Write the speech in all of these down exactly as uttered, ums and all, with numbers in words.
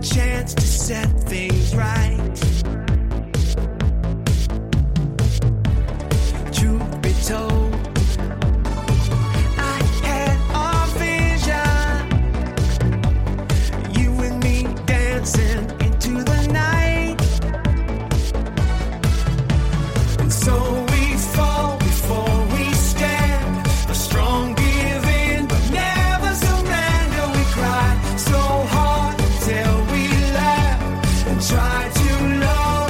chance to set things right. Truth be told, I had a vision, you and me dancing into the night. And so we fall before we stand, a strong give in but never surrender. We cry so hard till we laugh and try to love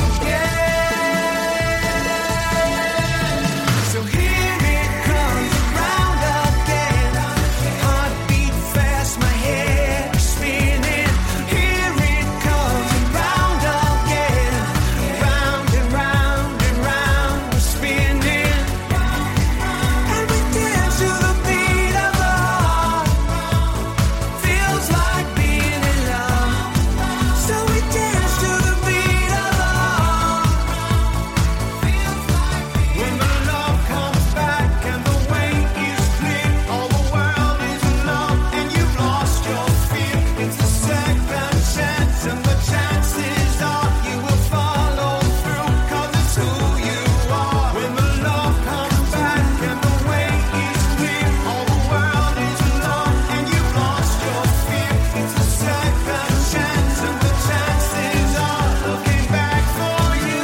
again. So here it comes around again, heartbeat fast, my head is spinning. Here it comes around again, round and round and round we're spinning. And we dance to the beat of the heart, feels like being in love. So we dance to the beat of the heart, feels like being when the love comes back and the way is clear, all the world is love and you've lost your fear. It's a second chance and the chances are you will follow through, 'cause it's who you are. When the love comes back and the way is clear, all the world is love and you've lost your fear. It's a second chance and the chances are looking back for you.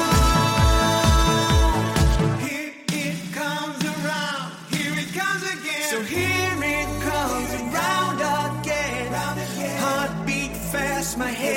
Here it comes around, here it comes again. So here it comes around again, heartbeat fast, my head